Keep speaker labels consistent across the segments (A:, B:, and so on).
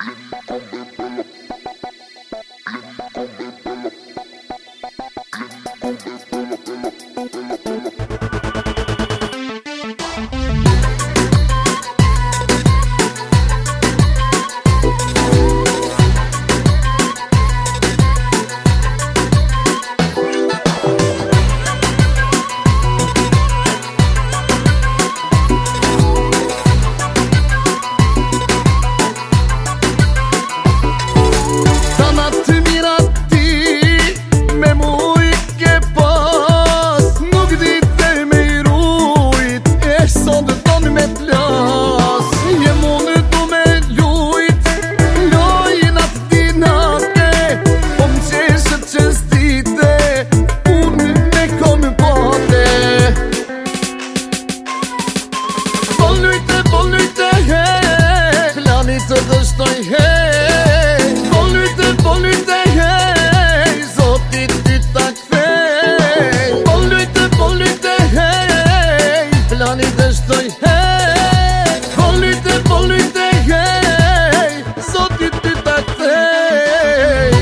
A: Të dështoj hej, po lyte hej, Zotit ty ta kthej. Po lyte hej, plani dështoj hej, po lyte hej, Zotit ty ta kthej.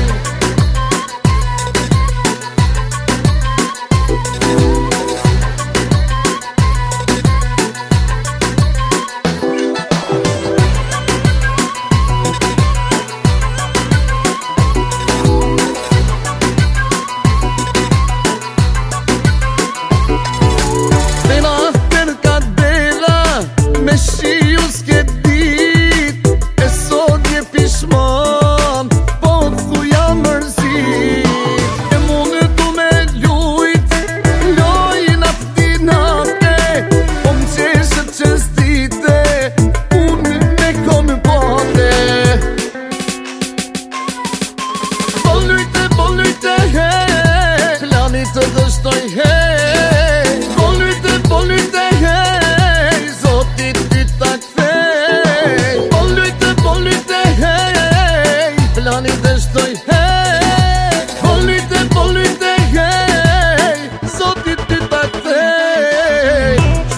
A: Të dështoj hej, po lyte hej, Zotit ty ta kthej. Po lyte hej, plani dështoj hej, po lyte hej, Zotit ty ta kthej.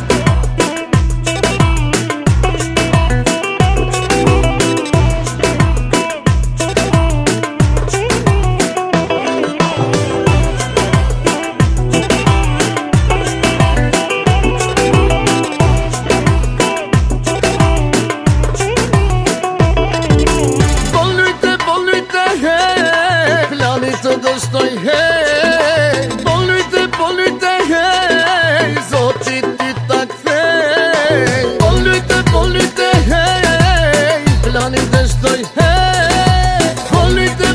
A: Të dështoj hej, po lyte hej, Zotit ty ta kthej. Po lyte hej, plani dështoj hej, po lyte